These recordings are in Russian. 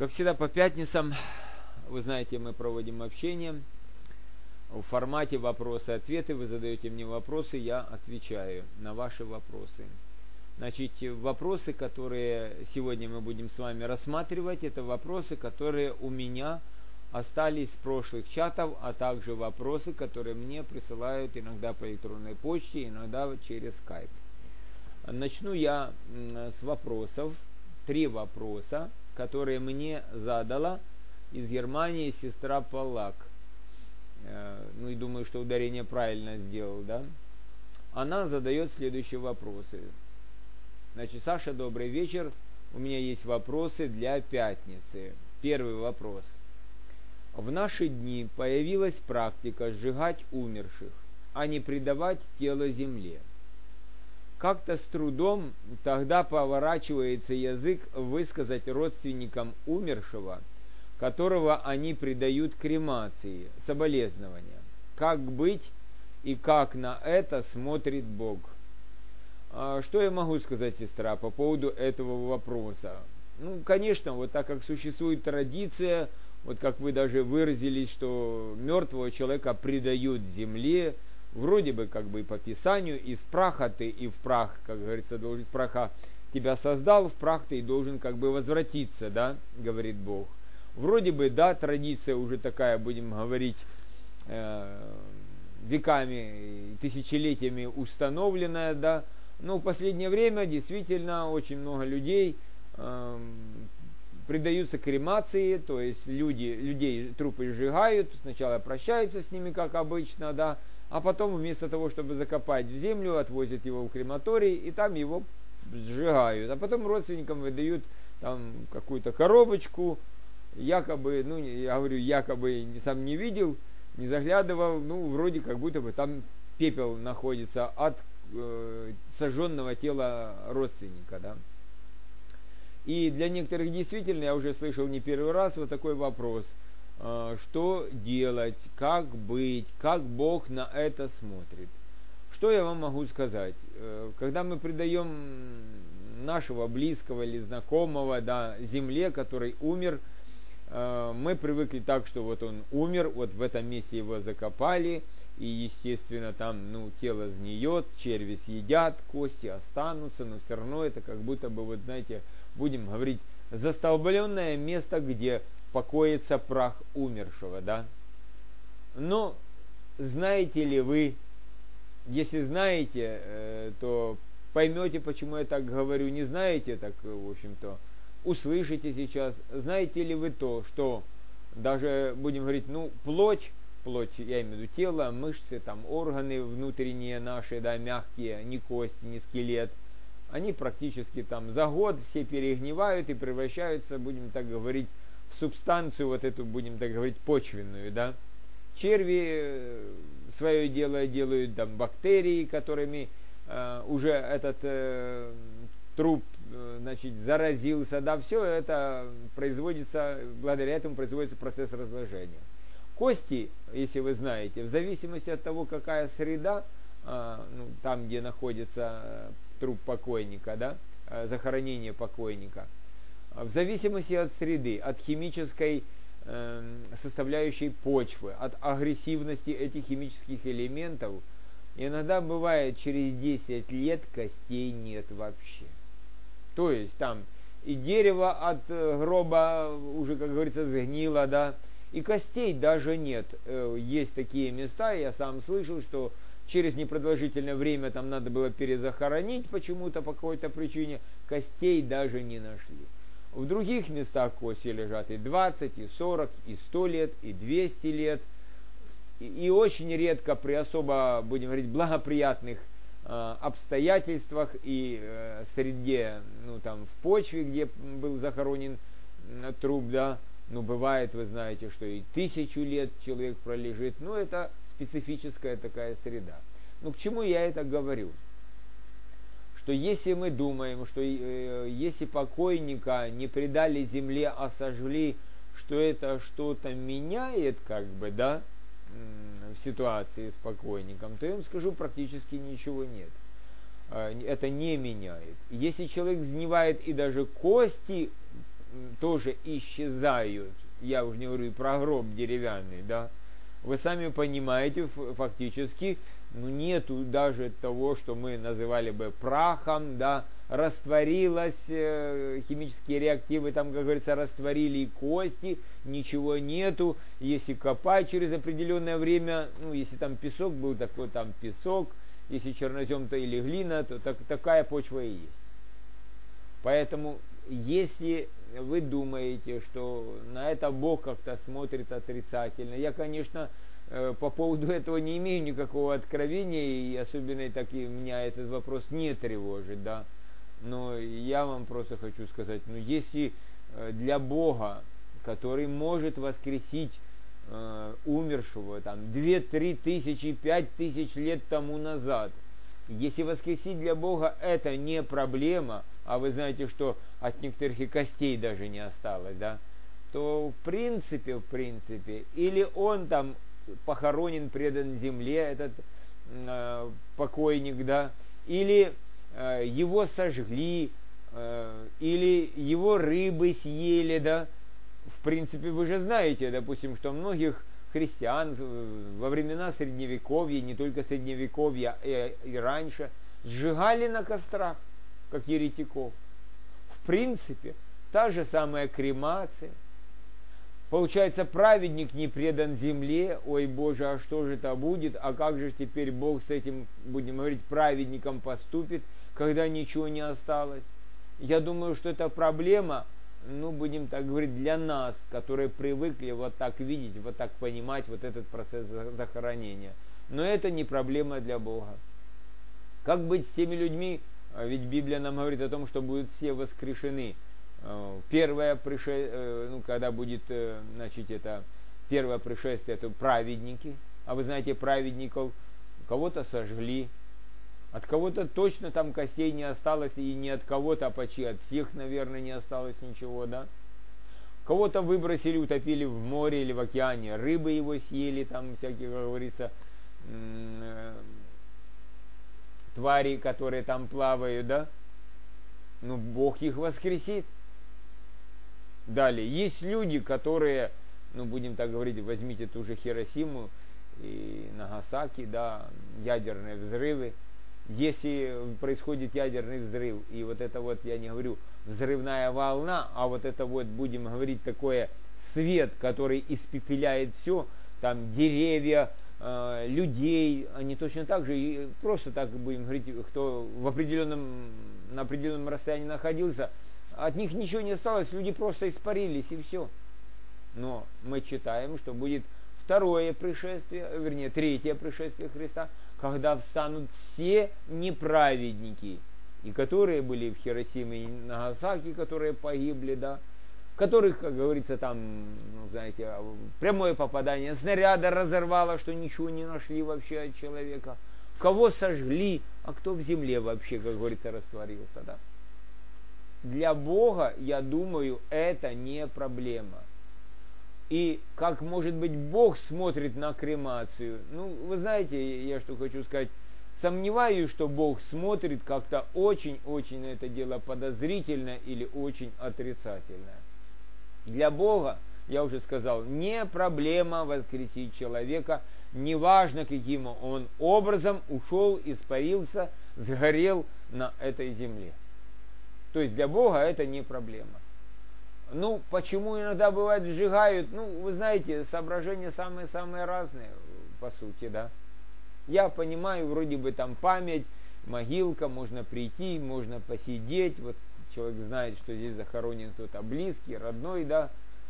Как всегда по пятницам, вы знаете, мы проводим общение в формате вопросы-ответы. Вы задаете мне вопросы, я отвечаю на ваши вопросы. Значит, вопросы, которые сегодня мы будем с вами рассматривать, это вопросы, которые у меня остались с прошлых чатов, а также вопросы, которые мне присылают иногда по электронной почте, иногда через Skype. Начну я с вопросов. 3 вопроса, которые мне задала из Германии сестра Полак. Ну и думаю, что ударение правильно сделал, да? Она задает следующие вопросы. Значит, Саша, добрый вечер. У меня есть вопросы для пятницы. Первый вопрос. В наши дни появилась практика сжигать умерших, а не предавать тело земле. Как-то с трудом тогда поворачивается язык высказать родственникам умершего, которого они предают кремации, соболезнования. Как быть и как на это смотрит Бог? Что я могу сказать, сестра, по поводу этого вопроса? Ну, конечно, вот так как существует традиция, вот как вы даже выразились, что мертвого человека предают земле, вроде бы как бы по Писанию, из праха ты и в прах, как говорится, должен, из праха тебя создал, в прах ты и должен как бы возвратиться, да, говорит Бог. Вроде бы, да, традиция уже такая, будем говорить, веками, тысячелетиями установленная, да, но в последнее время действительно очень много людей предаются кремации, то есть людей трупы сжигают, сначала прощаются с ними, как обычно, да, а потом вместо того, чтобы закопать в землю, отвозят его в крематорий и там его сжигают. А потом родственникам выдают там какую-то коробочку, якобы, ну я говорю, якобы сам не видел, не заглядывал, ну вроде как будто бы там пепел находится от сожженного тела родственника, да. И для некоторых действительно, я уже слышал не первый раз вот такой вопрос, что делать, как быть, как Бог на это смотрит. Что я вам могу сказать? Когда мы предаем нашего близкого или знакомого, да, земле, который умер, мы привыкли так, что вот он умер, вот в этом месте его закопали, и, естественно, там, ну, тело сгниет, черви съедят, кости останутся, но все равно это как будто бы, вот знаете, будем говорить, застолбленное место, где покоится прах умершего, да? Но знаете ли вы, если знаете, то поймете, почему я так говорю, не знаете, так, в общем-то, услышите сейчас. Знаете ли вы то, что даже, будем говорить, ну, плоть, я имею в виду тело, мышцы, там, органы внутренние наши, да, мягкие, не кости, не скелет, они практически там за год все перегнивают и превращаются, будем так говорить, в субстанцию вот эту, будем так говорить, почвенную, да. Черви свое дело делают, там, бактерии, которыми уже этот труп, значит, заразился, да, все это производится, благодаря этому производится процесс разложения. Кости, если вы знаете, в зависимости от того, какая среда, ну, там, где находится труп покойника, да, захоронение покойника, в зависимости от среды, от химической составляющей почвы, от агрессивности этих химических элементов, иногда бывает через 10 лет костей нет вообще. То есть там и дерево от гроба уже, как говорится, сгнило, да, и костей даже нет. Есть такие места, я сам слышал, что через непродолжительное время там надо было перезахоронить почему-то, по какой-то причине, костей даже не нашли. В других местах кости лежат и 20, и 40, и 100 лет, и 200 лет. И очень редко при особо, будем говорить, благоприятных обстоятельствах и среде, ну там в почве, где был захоронен труп, да, ну бывает, вы знаете, что и 1000 лет человек пролежит, ну это специфическая такая среда. Ну к чему я это говорю? Что если мы думаем, что если покойника не предали земле, а сожгли, что это что-то меняет, как бы, да, в ситуации с покойником, то я вам скажу, практически ничего нет. Это не меняет. Если человек сгнивает и даже кости тоже исчезают. Я уже не говорю про гроб деревянный, да. Вы сами понимаете, фактически, нету даже того, что мы называли бы прахом, да, растворилось, химические реактивы, там, как говорится, растворили и кости, ничего нету. Если копать через определенное время, если там песок был, такой там песок, если чернозем, то или глина, то такая почва и есть. Поэтому, если вы думаете, что на это Бог как-то смотрит отрицательно, я, конечно, по поводу этого не имею никакого откровения, и особенно таки меня этот вопрос не тревожит, да. Но я вам просто хочу сказать, если для Бога, который может воскресить умершего там 2-3 тысячи, 5 тысяч лет тому назад, если воскресить для Бога это не проблема, а вы знаете, что от некоторых и костей даже не осталось, да, то в принципе, или он там похоронен, предан земле, этот покойник, да, или его сожгли, или его рыбы съели, да. В принципе, вы же знаете, допустим, что многих христиан во времена Средневековья, не только Средневековья, и раньше, сжигали на кострах, как еретиков. В принципе, та же самая кремация. Получается, праведник не предан земле, ой Боже, а что же это будет, а как же теперь Бог с этим, будем говорить, праведником поступит, когда ничего не осталось. Я думаю, что это проблема, будем так говорить, для нас, которые привыкли вот так видеть, вот так понимать вот этот процесс захоронения. Но это не проблема для Бога. Как быть с теми людьми, ведь Библия нам говорит о том, что будут все воскрешены. Первое пришествие, когда будет, это первое пришествие, это праведники. А вы знаете, праведников кого-то сожгли, от кого-то точно там костей не осталось, и не от кого-то, а почти от всех, наверное, не осталось ничего, да. Кого-то выбросили, утопили в море или в океане, рыбы его съели, там всякие, как говорится, твари, которые там плавают, да. Бог их воскресит. Далее, есть люди, которые, будем так говорить, возьмите ту же Хиросиму и Нагасаки, да, ядерные взрывы. Если происходит ядерный взрыв, и вот это вот, я не говорю, взрывная волна, а вот это вот, будем говорить, такое свет, который испепеляет все, там деревья, людей, они точно так же, и просто так будем говорить, кто на определенном расстоянии находился, от них ничего не осталось, люди просто испарились и все. Но мы читаем, что будет второе пришествие, вернее, третье пришествие Христа, когда встанут все неправедники, и которые были в Хиросиме и Нагасаки, которые погибли, да, которых, как говорится, там, знаете, прямое попадание снаряда разорвало, что ничего не нашли вообще от человека, кого сожгли, а кто в земле вообще, как говорится, растворился, да. Для Бога, я думаю, это не проблема. И как, может быть, Бог смотрит на кремацию? Вы знаете, я что хочу сказать, сомневаюсь, что Бог смотрит как-то очень-очень на это дело подозрительно или очень отрицательно. Для Бога, я уже сказал, не проблема воскресить человека, неважно, каким он образом ушел, испарился, сгорел на этой земле. То есть для Бога это не проблема. Почему иногда бывает сжигают? Вы знаете, соображения самые-самые разные, по сути, да. Я понимаю, вроде бы там память, могилка, можно прийти, можно посидеть, вот человек знает, что здесь захоронен кто-то близкий, родной, да.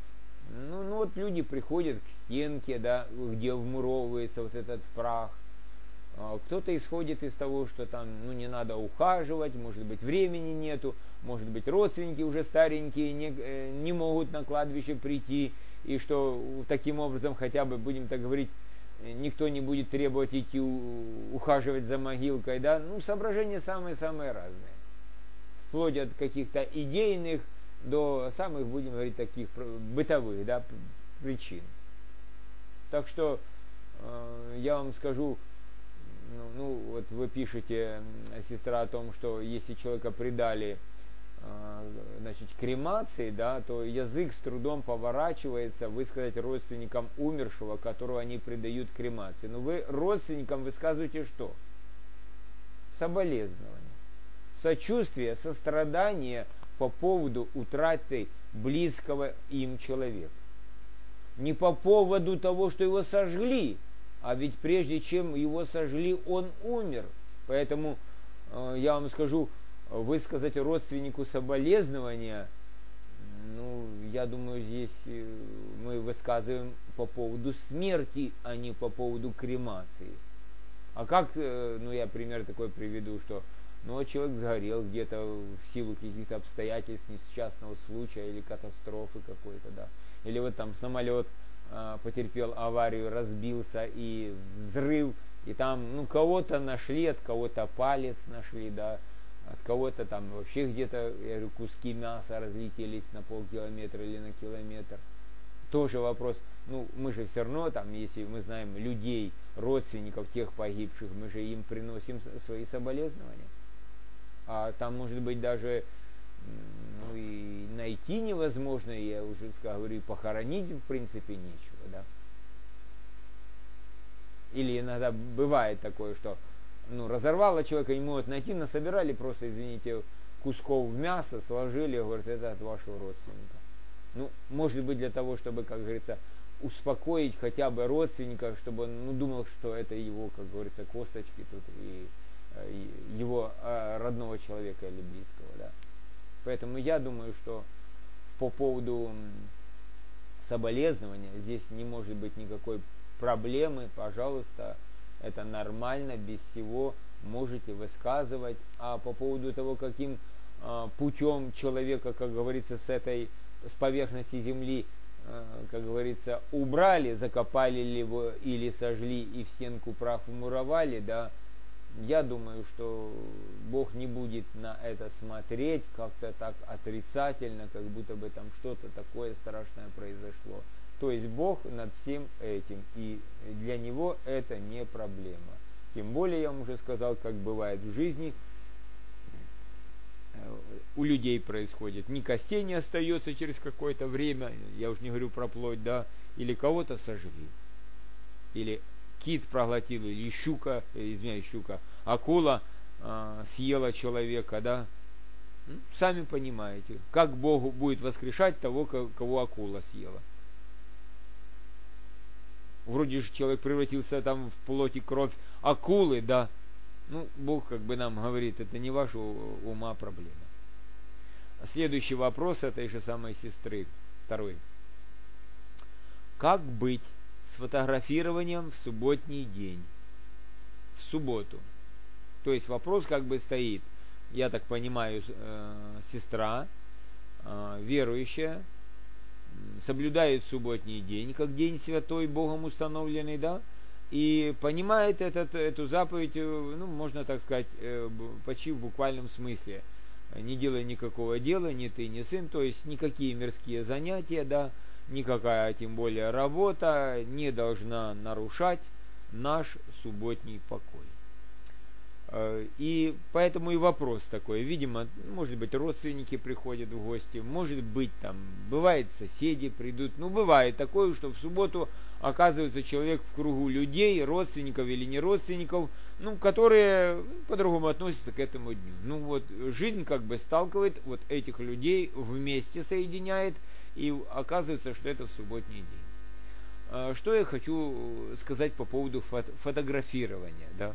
Вот люди приходят к стенке, да, где вмуровывается вот этот прах. Кто-то исходит из того, что там, не надо ухаживать, может быть, времени нету, может быть, родственники уже старенькие не могут на кладбище прийти, и что таким образом хотя бы, будем так говорить, никто не будет требовать идти ухаживать за могилкой, да. Соображения самые-самые разные. Вплоть от каких-то идейных до самых, будем говорить, таких бытовых, да, причин. Так что я вам скажу, вот вы пишете, сестра, о том, что если человека предали значит, кремации, да, то язык с трудом поворачивается высказать родственникам умершего, которого они предают кремации. Но вы родственникам высказываете что? Соболезнования. Сочувствие, сострадание по поводу утраты близкого им человека. Не по поводу того, что его сожгли, а ведь прежде чем его сожгли, он умер. Поэтому я вам скажу, высказать родственнику соболезнования, ну, я думаю, здесь мы высказываем по поводу смерти, а не по поводу кремации. А как, ну, я пример такой приведу, что, ну, человек сгорел где-то в силу каких-то обстоятельств, несчастного случая или катастрофы какой-то, да. Или вот там самолет потерпел аварию, разбился и взрыв, и там, ну, кого-то нашли, от кого-то палец нашли, да, от кого-то там вообще где-то, я говорю, куски мяса разлетелись на полкилометра или на километр. Тоже вопрос, ну, мы же все равно там, если мы знаем людей, родственников тех погибших, мы же им приносим свои соболезнования. А там, может быть, даже, ну, и найти невозможно, я уже говорю, и похоронить, в принципе, нечего, да. Или иногда бывает такое, что, ну, разорвало человека, не могут найти, насобирали просто, извините, кусков мяса, сложили, говорят, это от вашего родственника. Ну, может быть, для того, чтобы, как говорится, успокоить хотя бы родственника, чтобы он, ну, думал, что это его, как говорится, косточки тут и его родного человека или близкого, да. Поэтому я думаю, что по поводу соболезнования здесь не может быть никакой проблемы, пожалуйста, это нормально, без всего можете высказывать. А по поводу того, каким путем человека, как говорится, с поверхности земли, как говорится, убрали, закопали ли его или сожгли и в стенку прах вмуровали, да, я думаю, что Бог не будет на это смотреть как-то так отрицательно, как будто бы там что-то такое страшное произошло. То есть Бог над всем этим, и для Него это не проблема. Тем более, я вам уже сказал, как бывает в жизни, у людей происходит. Ни костей не остается через какое-то время, я уж не говорю про плоть, да, или кого-то сожгли, или кит проглотил, или щука, акула съела человека, да. Сами понимаете, как Бог будет воскрешать того, кого акула съела. Вроде же человек превратился там в плоть и кровь акулы, да. Ну, Бог как бы нам говорит, это не ваша ума проблема. Следующий вопрос этой же самой сестры, второй. Как быть с фотографированием в субботний день? В субботу. То есть вопрос как бы стоит, я так понимаю, сестра, верующая, соблюдает субботний день, как день святой, Богом установленный, да, и понимает эту заповедь, ну, можно так сказать, почти в буквальном смысле. Не делай никакого дела, ни ты, ни сын, то есть никакие мирские занятия, да, никакая, тем более, работа не должна нарушать наш субботний покой. И поэтому и вопрос такой, видимо, может быть, родственники приходят в гости, может быть, там, бывает, соседи придут, ну, бывает такое, что в субботу оказывается человек в кругу людей, родственников или не родственников, ну, которые по-другому относятся к этому дню. Ну, вот, жизнь как бы сталкивает вот этих людей, вместе соединяет, и оказывается, что это в субботний день. Что я хочу сказать по поводу фотографирования, да?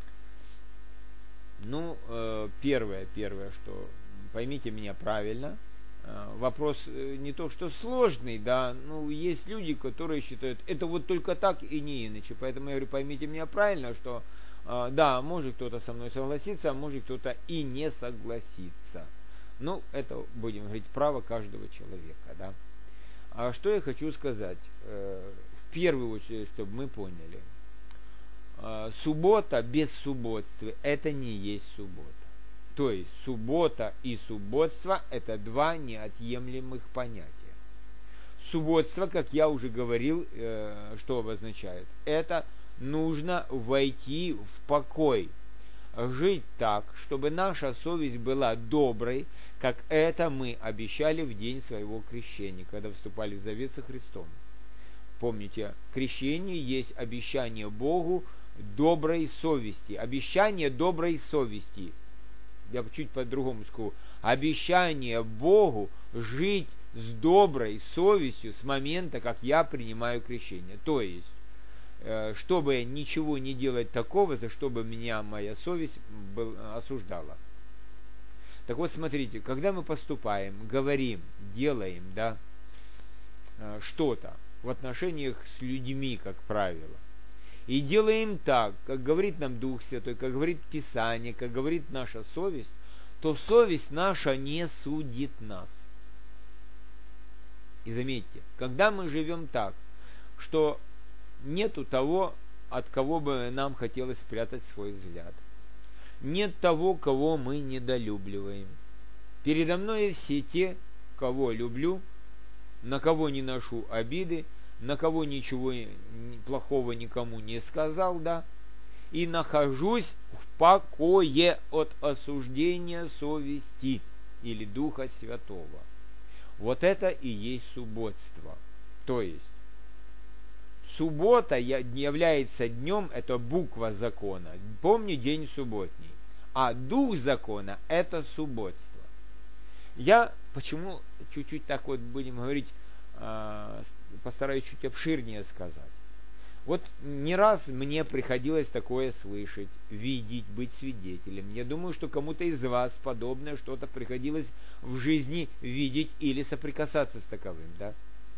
Ну, первое, что, поймите меня правильно, вопрос не то, что сложный, да, ну, есть люди, которые считают, это вот только так и не иначе, поэтому я говорю, поймите меня правильно, что, да, может кто-то со мной согласиться, а может кто-то и не согласиться. Ну, это, будем говорить, право каждого человека, да. А что я хочу сказать, в первую очередь, чтобы мы поняли, суббота без субботства – это не есть суббота. То есть суббота и субботство – это два неотъемлемых понятия. Субботство, как я уже говорил, что обозначает? Это нужно войти в покой. жить так, чтобы наша совесть была доброй, как это мы обещали в день своего крещения, когда вступали в завет со Христом. Помните, крещение есть обещание Богу доброй совести. Обещание доброй совести. Я чуть по-другому скажу. Обещание Богу жить с доброй совестью с момента, как я принимаю крещение. То есть, чтобы ничего не делать такого, за что бы меня моя совесть осуждала. Так вот, смотрите, когда мы поступаем, говорим, делаем, да, что-то в отношениях с людьми, как правило, и делаем так, как говорит нам Дух Святой, как говорит Писание, как говорит наша совесть, то совесть наша не судит нас. И заметьте, когда мы живем так, что нету того, от кого бы нам хотелось спрятать свой взгляд, нет того, кого мы недолюбливаем. Передо мной все те, кого люблю, на кого не ношу обиды, на кого ничего плохого никому не сказал, да, и нахожусь в покое от осуждения совести или Духа Святого. Вот это и есть субботство. То есть, суббота является днем, это буква закона. Помни день субботний. А дух закона – это субботство. Я почему чуть-чуть так вот будем говорить, постараюсь чуть обширнее сказать. Вот не раз мне приходилось такое слышать, видеть, быть свидетелем. Я думаю, что кому-то из вас подобное что-то приходилось в жизни видеть или соприкасаться с таковым, да?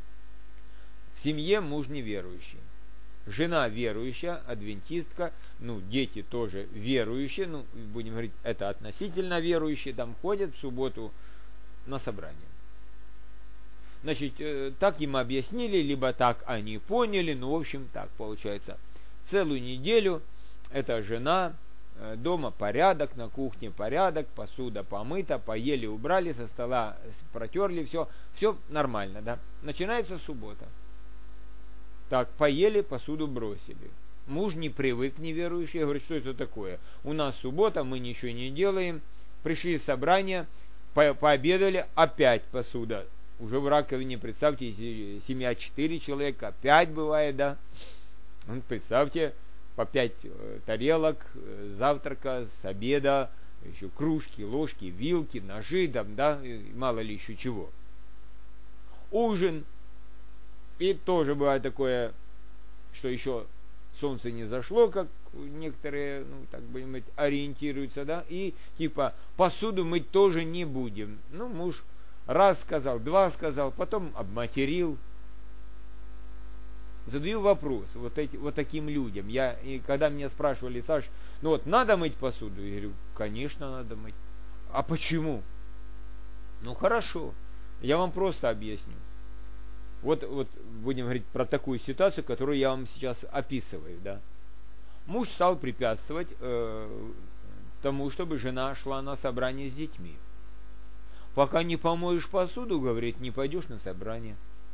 В семье муж неверующий, жена верующая, адвентистка, дети тоже верующие, будем говорить, это относительно верующие, там ходят в субботу на собрание. Значит, так им объяснили, либо так они поняли, в общем, так получается. Целую неделю эта жена, дома порядок, на кухне порядок, посуда помыта, поели, убрали, со стола протерли, все нормально, да. Начинается суббота. Так, поели, посуду бросили. Муж не привык, неверующий, говорит, что это такое? У нас суббота, мы ничего не делаем. Пришли в собрание, пообедали, опять посуда. Уже в раковине, представьте, семья 4 человека, опять бывает, да. Представьте, по 5 тарелок завтрака, с обеда, еще кружки, ложки, вилки, ножи, да, мало ли еще чего. Ужин. И тоже бывает такое, что еще солнце не зашло, как некоторые, так будем говорить, ориентируются, да, и типа посуду мыть тоже не будем. Муж раз сказал, два сказал, потом обматерил. Задаю вопрос вот таким людям. И когда меня спрашивали, Саш, надо мыть посуду? Я говорю, конечно, надо мыть. А почему? Хорошо, я вам просто объясню. Вот будем говорить про такую ситуацию, которую я вам сейчас описываю, да. Муж стал препятствовать тому, чтобы жена шла на собрание с детьми. Пока не помоешь посуду, говорит, не пойдешь на собрание.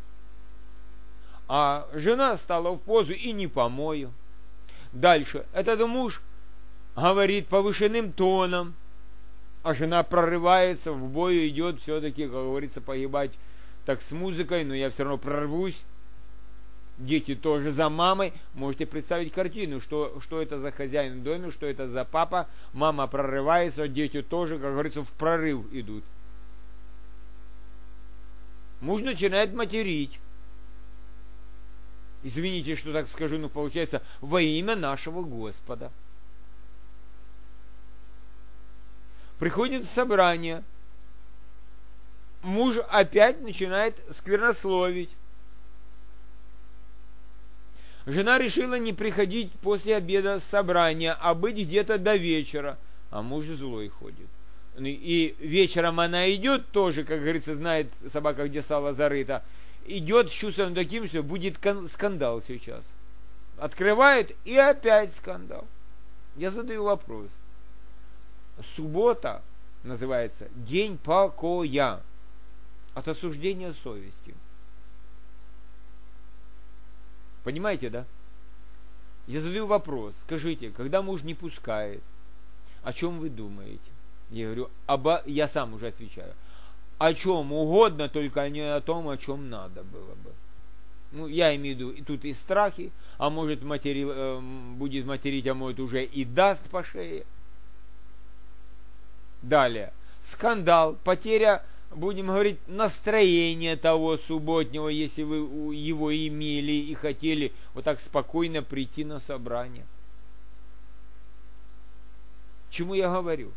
А жена стала в позу и не помою. Дальше. Этот муж говорит повышенным тоном, а жена прорывается, в бою идет, все-таки, как говорится, погибать так с музыкой, но я все равно прорвусь. Дети тоже за мамой. Можете представить картину, что это за хозяин в доме, что это за папа. Мама прорывается, дети тоже, как говорится, в прорыв идут. Муж начинает материть. Извините, что так скажу, получается, во имя нашего Господа. Приходит собрание. Муж опять начинает сквернословить. Жена решила не приходить после обеда с собрания, а быть где-то до вечера. А муж злой ходит. И вечером она идет тоже, как говорится, знает собака, где сало зарыто. Идет с чувством таким, что будет скандал сейчас. Открывает, и опять скандал. Я задаю вопрос. Суббота называется день покоя от осуждения совести. Понимаете, да? Я задаю вопрос. Скажите, когда муж не пускает, о чем вы думаете? Я говорю, я сам уже отвечаю. О чем угодно, только не о том, о чем надо было бы. Ну, я имею в виду, и тут и страхи, а может будет материть, а может уже и даст по шее. Далее. Скандал, потеря, будем говорить, настроения того субботнего, если вы его имели и хотели вот так спокойно прийти на собрание. Чему я говорю?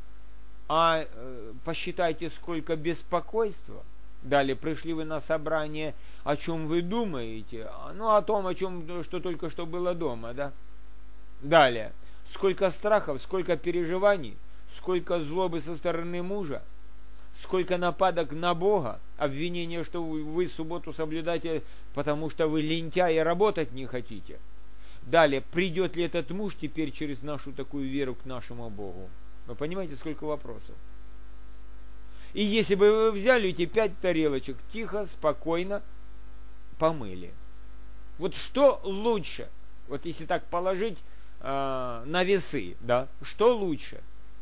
Посчитайте, сколько беспокойства. Далее, пришли вы на собрание, о чем вы думаете? Ну, о том, о чем, что только что было дома, да? Далее, сколько страхов, сколько переживаний, сколько злобы со стороны мужа, сколько нападок на Бога, обвинения, что вы субботу соблюдаете, потому что вы лентяи, работать не хотите. Далее, придет ли этот муж теперь через нашу такую веру к нашему Богу? Вы понимаете, сколько вопросов? И если бы вы взяли эти 5 тарелочек, тихо, спокойно помыли. Вот что лучше? Вот если так положить на весы, да, что лучше?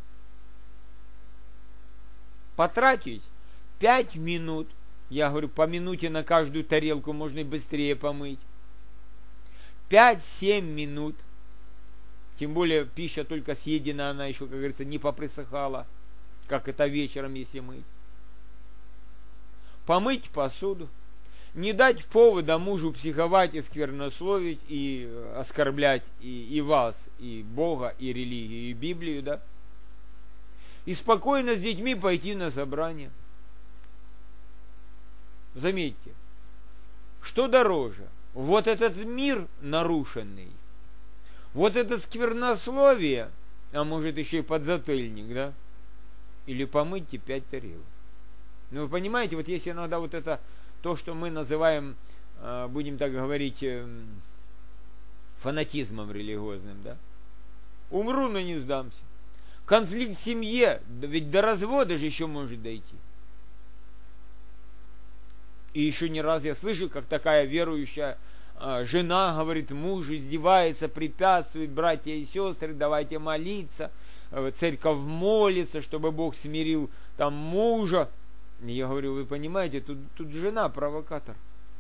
Потратить 5 минут, я говорю, по минуте на каждую тарелку, можно и быстрее помыть. 5-7 минут, тем более пища только съедена, она еще, как говорится, не поприсыхала, как это вечером, если мыть. Помыть посуду, не дать повода мужу психовать и сквернословить, и оскорблять и вас, и Бога, и религию, и Библию, да. И спокойно с детьми пойти на собрание. Заметьте, что дороже? Вот этот мир нарушенный, вот это сквернословие, а может еще и подзатыльник, да? Или помыть 5 тарелок. Ну, вы понимаете, вот если иногда вот это, то, что мы называем, будем так говорить, фанатизмом религиозным, да? Умру, но не сдамся. Конфликт в семье, ведь до развода же еще может дойти. И еще не раз я слышу, как такая верующая жена говорит, муж издевается, препятствует, братья и сестры, давайте молиться, церковь молится, чтобы Бог смирил там мужа. И я говорю, вы понимаете, тут жена провокатор.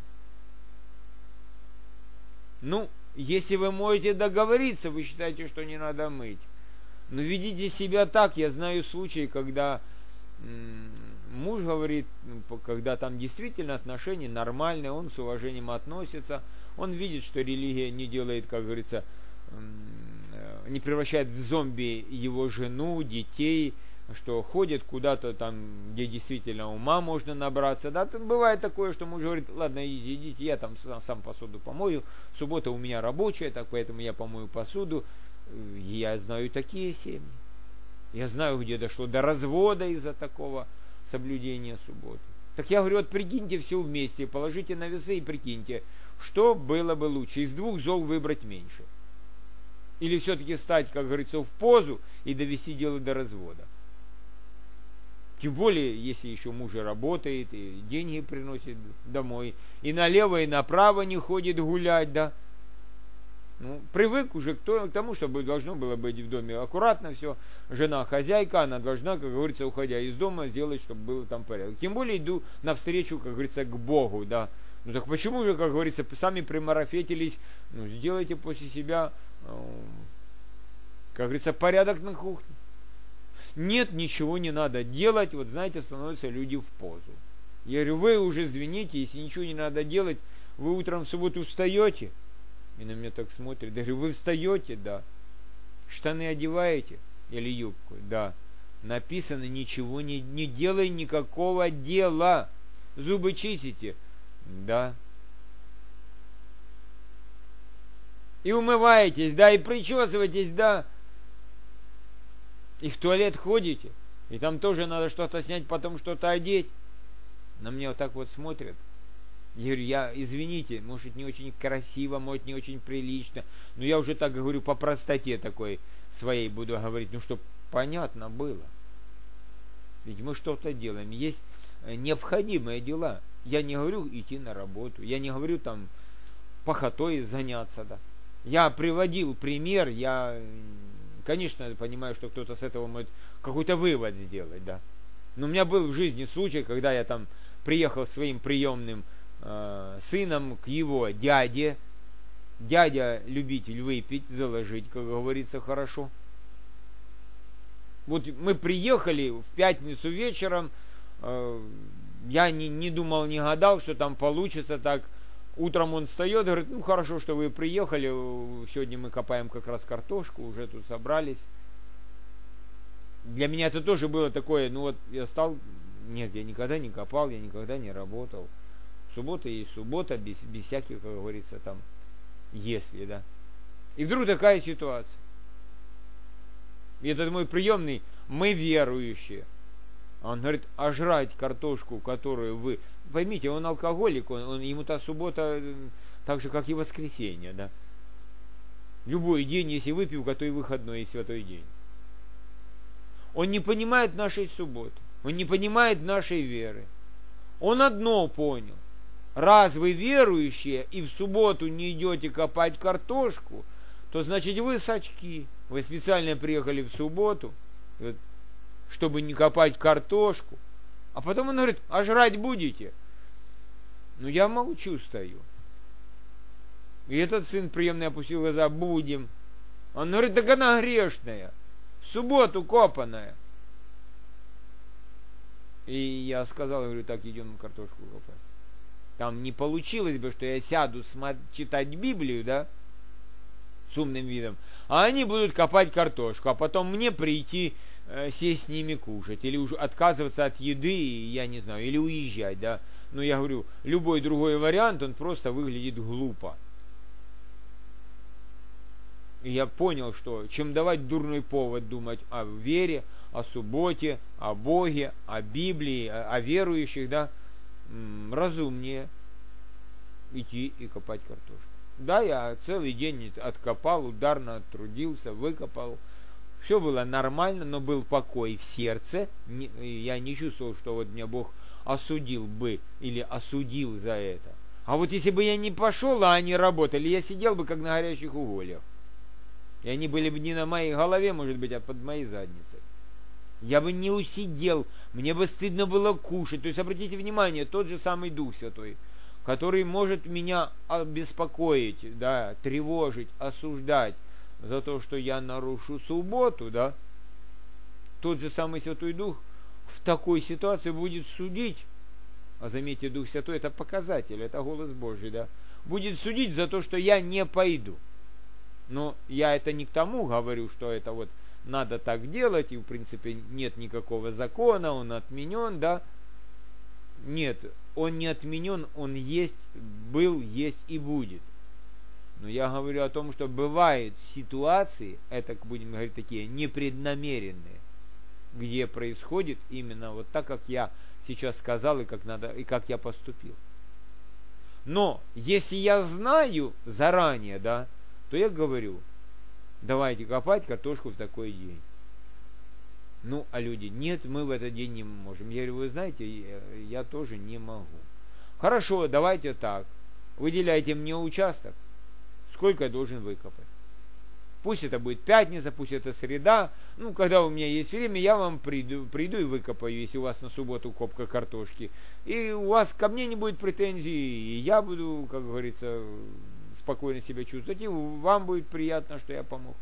Ну, если вы можете договориться, вы считаете, что не надо мыть. Но ведите себя так, я знаю случаи, когда муж говорит, когда там действительно отношения нормальные, он с уважением относится, он видит, что религия не делает, как говорится, не превращает в зомби его жену, детей, что ходит куда-то там, где действительно ума можно набраться. Да, там бывает такое, что муж говорит, ладно, идите, я там сам посуду помою, суббота у меня рабочая, так поэтому я помою посуду. Я знаю такие семьи. Я знаю, где дошло до развода из-за такого соблюдения субботы. Так я говорю, вот прикиньте все вместе, положите на весы и прикиньте, что было бы лучше, из 2 зол выбрать меньше. Или все-таки стать, как говорится, в позу и довести дело до развода. Тем более, если еще муж работает, и деньги приносит домой, и налево, и направо не ходит гулять, да. Ну, привык уже к тому, чтобы должно было быть в доме аккуратно все. Жена хозяйка, она должна, как говорится, уходя из дома, сделать, чтобы было там порядок. Тем более иду навстречу, как говорится, к Богу, да. Ну так почему же, как говорится, сами примарафетились, ну сделайте после себя, как говорится, порядок на кухне. Нет, ничего не надо делать, вот знаете, становятся люди в позу. Я говорю, вы уже извините, если ничего не надо делать, вы утром в субботу встаете, и на меня так смотрят. Я говорю, вы встаете? Да. Штаны одеваете? Или юбку? Да. Написано, ничего не делай, никакого дела. Зубы чистите? Да. И умываетесь? Да. И причесываетесь? Да. И в туалет ходите? И там тоже надо что-то снять, потом что-то одеть? На меня вот так вот смотрят. Я говорю, извините, может не очень красиво, может не очень прилично, но я уже так говорю по простоте такой своей буду говорить, ну чтобы понятно было. Ведь мы что-то делаем, есть необходимые дела. Я не говорю идти на работу, я не говорю там пахотой заняться, да. Я приводил пример, я Конечно, я понимаю, что кто-то с этого может какой-то вывод сделать, да. Но у меня был в жизни случай, когда я там приехал своим приемным сыном к его дяде. Дядя любитель выпить, заложить, как говорится, хорошо. Вот мы приехали в пятницу вечером, я не думал, не гадал, что там получится так. Утром он встает, говорит, ну хорошо, что вы приехали, сегодня мы копаем как раз картошку, уже тут собрались. Для меня это тоже было такое, ну вот я стал, нет, я никогда не копал, я никогда не работал. Суббота есть суббота, без всяких, как говорится, там, если, да. И вдруг такая ситуация. И этот мой приемный, мы верующие. Он говорит, а жрать картошку, которую вы... Поймите, он алкоголик, ему та суббота так же, как и воскресенье, да. Любой день, если выпивка, то и выходной, и святой день. Он не понимает нашей субботы, он не понимает нашей веры. Он одно понял. Раз вы верующие и в субботу не идете копать картошку, то значит вы сачки. Вы специально приехали в субботу, чтобы не копать картошку. А потом он говорит, а жрать будете? Ну я молчу, стою. И этот сын приемный опустил глаза, будем. Он говорит, так она грешная, в субботу копаная. И я сказал, говорю, так, идем картошку копать. Там не получилось бы, что я сяду читать Библию, да, с умным видом, а они будут копать картошку, а потом мне прийти, сесть с ними кушать, или уже отказываться от еды, я не знаю, или уезжать, да. Но я говорю, любой другой вариант, он просто выглядит глупо. И я понял, что чем давать дурной повод думать о вере, о субботе, о Боге, о Библии, о верующих, да, разумнее идти и копать картошку. Да, я целый день откопал, ударно оттрудился, выкопал. Все было нормально, но был покой в сердце. Я не чувствовал, что вот меня Бог осудил бы или осудил за это. А вот если бы я не пошел, а они работали, я сидел бы как на горящих угольях. И они были бы не на моей голове, может быть, а под моей задницей. Я бы не усидел, мне бы стыдно было кушать. То есть, обратите внимание, тот же самый Дух Святой, который может меня беспокоить, да, тревожить, осуждать за то, что я нарушу субботу, да, тот же самый Святой Дух в такой ситуации будет судить, а заметьте, Дух Святой это показатель, это голос Божий, да, будет судить за то, что я не пойду. Но я это не к тому говорю, что это вот надо так делать, и в принципе нет никакого закона, он отменен, да. Нет, он не отменен, он есть, был, есть и будет. Но я говорю о том, что бывают ситуации, это, будем говорить, такие непреднамеренные, где происходит именно вот так, как я сейчас сказал, и как надо, и как я поступил. Но если я знаю заранее, да, то я говорю, давайте копать картошку в такой день. Ну, а люди, нет, мы в этот день не можем. Я говорю, вы знаете, я тоже не могу. Хорошо, давайте так. Выделяйте мне участок. Сколько я должен выкопать? Пусть это будет пятница, пусть это среда. Ну, когда у меня есть время, я вам приду и выкопаю, если у вас на субботу копка картошки. И у вас ко мне не будет претензий, и я буду, как говорится, спокойно себя чувствовать, и вам будет приятно, что я помог.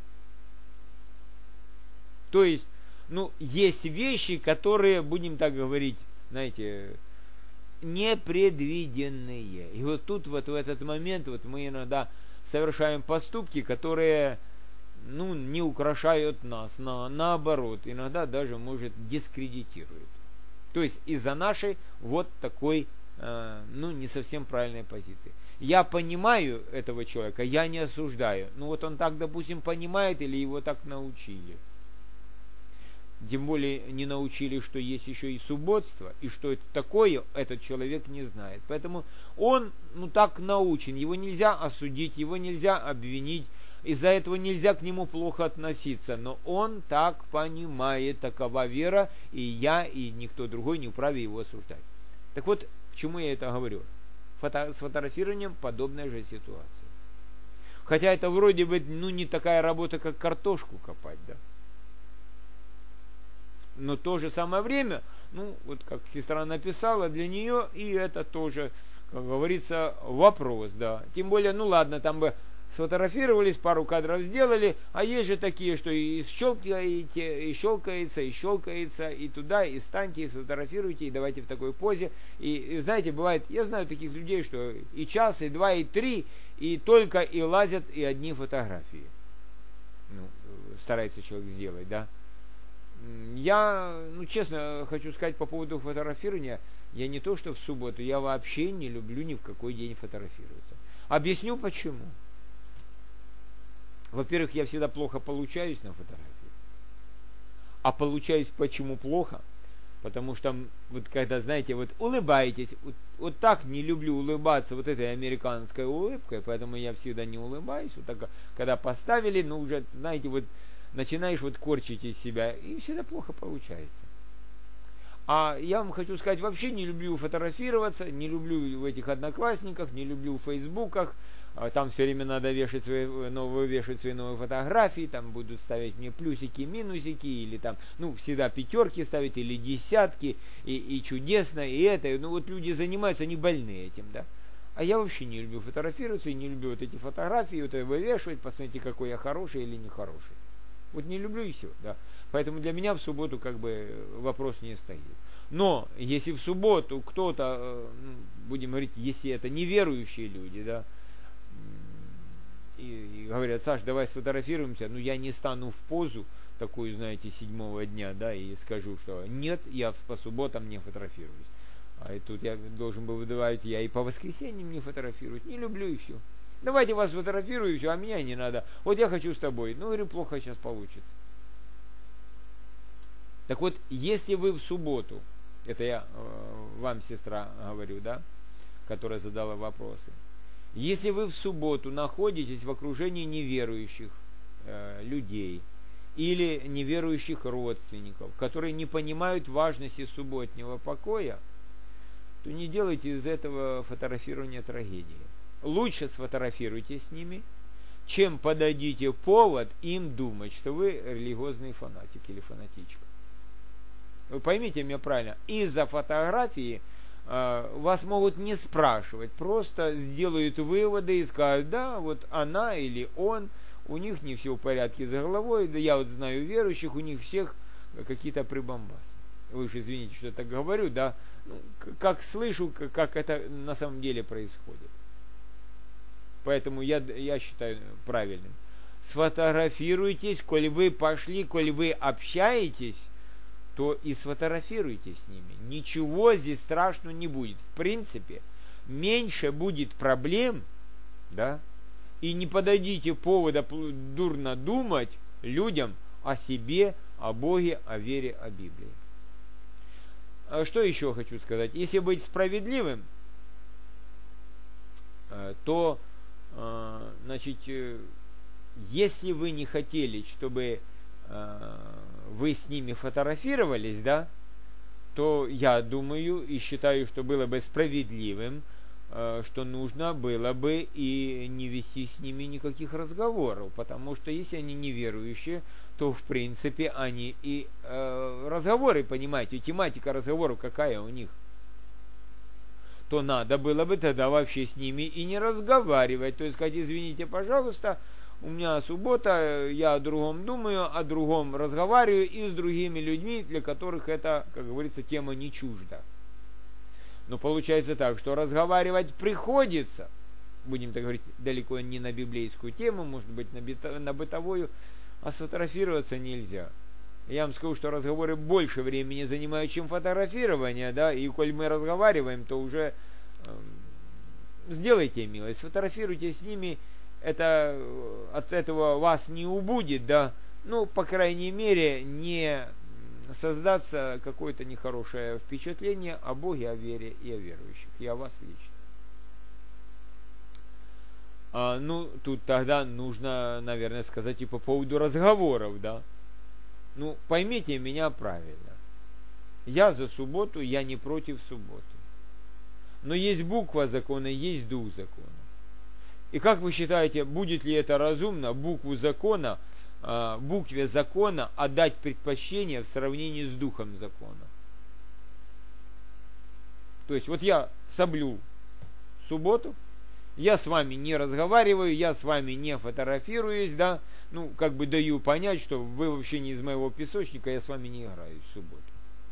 То есть, ну, есть вещи, которые, будем так говорить, знаете, непредвиденные. И вот тут вот в этот момент вот мы иногда совершаем поступки, которые, ну, не украшают нас, наоборот, иногда даже, может, дискредитируют. То есть из-за нашей вот такой, ну, не совсем правильной позиции. Я понимаю этого человека, я не осуждаю. Ну вот он так, допустим, понимает, или его так научили. Тем более не научили, что есть еще и субботство, и что это такое, этот человек не знает. Поэтому он, ну, так научен, его нельзя осудить, его нельзя обвинить, из-за этого нельзя к нему плохо относиться, но он так понимает, такова вера, и я, и никто другой не вправе его осуждать. Так вот, к чему я это говорю? С фотографированием подобная же ситуация. Хотя это вроде бы, не такая работа, как картошку копать, да. Но в то же самое время, вот как сестра написала, для нее и это тоже, как говорится, вопрос, да. Тем более, ладно, там бы сфотографировались, пару кадров сделали, а есть же такие, что и щелкаете, и щелкается, и туда, и станьте, и сфотографируйте, и давайте в такой позе. И знаете, бывает, я знаю таких людей, что и час, и два, и три, и только и лазят, и одни фотографии. Старается человек сделать, да. Я, честно хочу сказать по поводу фотографирования, я не то, что в субботу, я вообще не люблю ни в какой день фотографироваться. Объясню почему. Во-первых, я всегда плохо получаюсь на фотографии. А получаюсь почему плохо? Потому что, вот когда, знаете, вот улыбаетесь, вот так не люблю улыбаться вот этой американской улыбкой, поэтому я всегда не улыбаюсь. Вот так, когда поставили, уже, знаете, вот начинаешь вот корчить из себя, и всегда плохо получается. А я вам хочу сказать, вообще не люблю фотографироваться, не люблю в этих одноклассниках, не люблю в фейсбуках. Там все время надо вешать свои новые фотографии, там будут ставить мне плюсики, минусики, или там, всегда пятерки ставить, или десятки, и чудесно, и это. Вот люди занимаются, они больны этим, да. А я вообще не люблю фотографироваться, и не люблю вот эти фотографии, вот это вывешивать, посмотрите, какой я хороший или нехороший. Вот не люблю и все, да. Поэтому для меня в субботу как бы вопрос не стоит. Но если в субботу кто-то, будем говорить, если это неверующие люди, да, и говорят: Саш, давай сфотографируемся, я не стану в позу такую, знаете, 7-го дня, да, и скажу, что нет, я по субботам не фотографируюсь. А и тут я должен был выдавать, я и по воскресеньям не фотографируюсь, не люблю и все. Давайте вас фотографирую, все, а меня не надо. Вот я хочу с тобой. Говорю, плохо сейчас получится. Так вот, если вы в субботу, это я вам, сестра, говорю, да, которая задала вопросы. Если вы в субботу находитесь в окружении неверующих людей или неверующих родственников, которые не понимают важности субботнего покоя, то не делайте из этого фотографирования трагедии. Лучше сфотографируйте с ними, чем подадите повод им думать, что вы религиозный фанатик или фанатичка. Вы поймите меня правильно, из-за фотографии вас могут не спрашивать, просто сделают выводы и скажут: да, вот она или он, у них не все в порядке за головой, да я вот знаю верующих, у них всех какие-то прибамбасы. Вы уж извините, что я так говорю, да, как слышу, как это на самом деле происходит. Поэтому я считаю правильным. Сфотографируйтесь, коль вы пошли, коль вы общаетесь, то и сфотографируйтесь с ними. Ничего здесь страшного не будет. В принципе, меньше будет проблем, да, и не подадите повода дурно думать людям о себе, о Боге, о вере, о Библии. Что еще хочу сказать? Если быть справедливым, то, значит, если вы не хотели, чтобы вы с ними фотографировались, да, то я думаю и считаю, что было бы справедливым, что нужно было бы и не вести с ними никаких разговоров, потому что если они неверующие, то в принципе они и разговоры, понимаете, тематика разговоров какая у них, то надо было бы тогда вообще с ними и не разговаривать, то есть сказать: извините, пожалуйста, у меня суббота, я о другом думаю, о другом разговариваю и с другими людьми, для которых это, как говорится, тема не чужда. Но получается так, что разговаривать приходится, будем так говорить, далеко не на библейскую тему, может быть, на бытовую, а сфотографироваться нельзя. Я вам скажу, что разговоры больше времени занимают, чем фотографирование, да, и коль мы разговариваем, то уже сделайте милость, сфотографируйте с ними, это от этого вас не убудет, да, по крайней мере, не создаться какое-то нехорошее впечатление о Боге, о вере и о верующих, и о вас лично. Тут тогда нужно, наверное, сказать и по поводу разговоров, да. Поймите меня правильно. Я за субботу, я не против субботы. Но есть буква закона, есть дух закона. И как вы считаете, будет ли это разумно букве закона отдать предпочтение в сравнении с духом закона? То есть вот я соблюл субботу, я с вами не разговариваю, я с вами не фотографируюсь, да, ну, как бы даю понять, что вы вообще не из моего песочника, я с вами не играю в субботу.